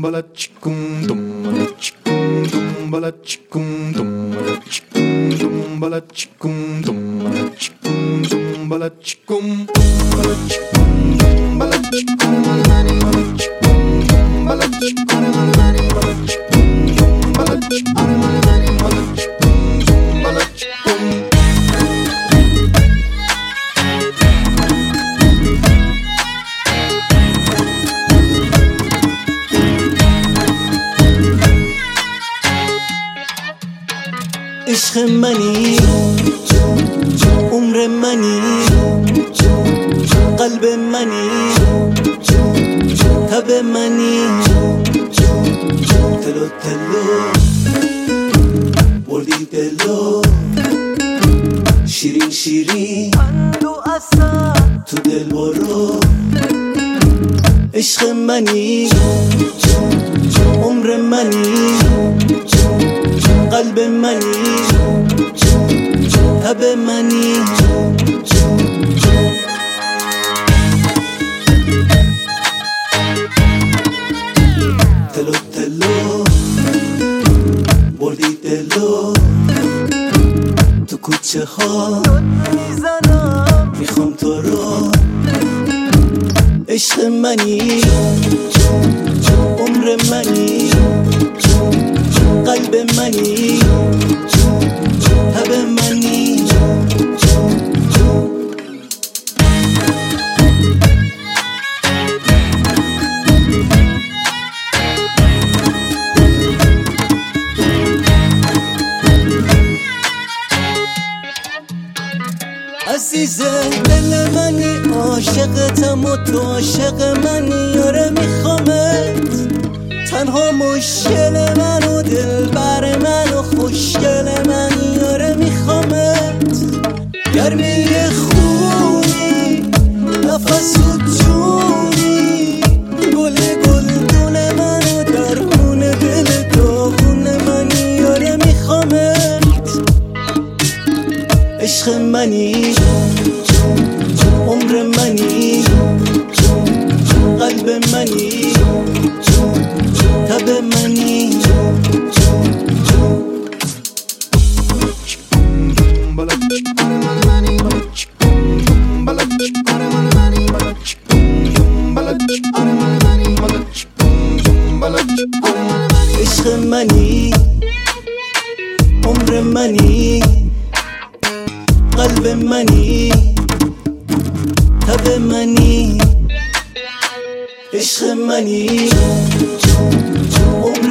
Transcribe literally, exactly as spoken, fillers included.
Dumbalachicum, dumbalachicum, dumbalachicum, dumbalachicum, dumbalachicum, dumbalachicum, dumbalachicum, dumbalachicum, عشق منی عمر منی قلب منی تب منی تلو تلو بردی دلو شیرین شیرین تو دل برو عشق منی عمر منی قلب منی تب منی تلو تلو بردی دلو تو کوچه ها میخوام تو رو عشق منی عمر منی قلب منی تب منی عزیز دل منی عاشقتم و تو عاشق منی یاره میخوامت تنها مشکل من و دل بر من و خوشگل من یاره میخوامت گرمی خونی نفس و جونی گل گلدون من و درمون دل داغون من یاره میخوامت عشق منی عمر منی قلب منی تب منی عشق منی عمر منی قلب منی تب منی عشق منی